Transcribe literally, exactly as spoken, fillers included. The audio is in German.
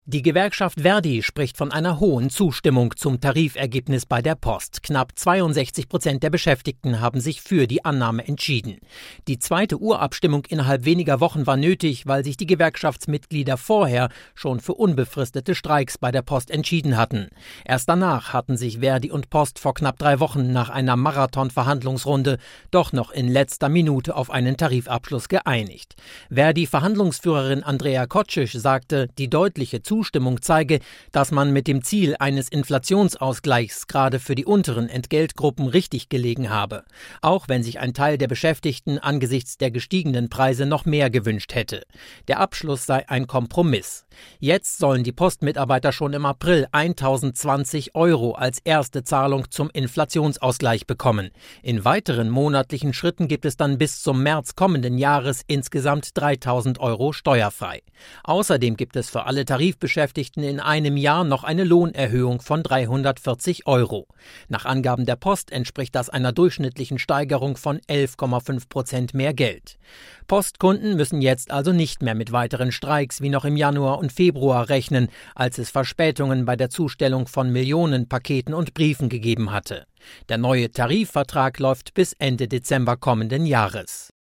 Die Gewerkschaft ver.di spricht von einer hohen Zustimmung zum Tarifergebnis bei der Post. Knapp zweiundsechzig Prozent der Beschäftigten haben sich für die Annahme entschieden. Die zweite Urabstimmung innerhalb weniger Wochen war nötig, weil sich die Gewerkschaftsmitglieder vorher schon für unbefristete Streiks bei der Post entschieden hatten. Erst danach hatten sich ver.di und Post vor knapp drei Wochen nach einer Marathon-Verhandlungsrunde doch noch in letzter Minute auf einen Tarifabschluss geeinigt. ver.di-Verhandlungsführerin Andrea Koczisch sagte, die deutliche Zustimmung zeige, dass man mit dem Ziel eines Inflationsausgleichs gerade für die unteren Entgeltgruppen richtig gelegen habe, auch wenn sich ein Teil der Beschäftigten angesichts der gestiegenen Preise noch mehr gewünscht hätte. Der Abschluss sei ein Kompromiss. Jetzt sollen die Postmitarbeiter schon im April tausendzwanzig Euro als erste Zahlung zum Inflationsausgleich bekommen. In weiteren monatlichen Schritten gibt es dann bis zum März kommenden Jahres insgesamt dreitausend Euro steuerfrei. Außerdem gibt es für alle Tarifbeschäftigten in einem Jahr noch eine Lohnerhöhung von dreihundertvierzig Euro. Nach Angaben der Post entspricht das einer durchschnittlichen Steigerung von elf Komma fünf Prozent mehr Geld. Postkunden müssen jetzt also nicht mehr mit weiteren Streiks wie noch im Januar und Februar rechnen, als es Verspätungen bei der Zustellung von Millionen Paketen und Briefen gegeben hatte. Der neue Tarifvertrag läuft bis Ende Dezember kommenden Jahres.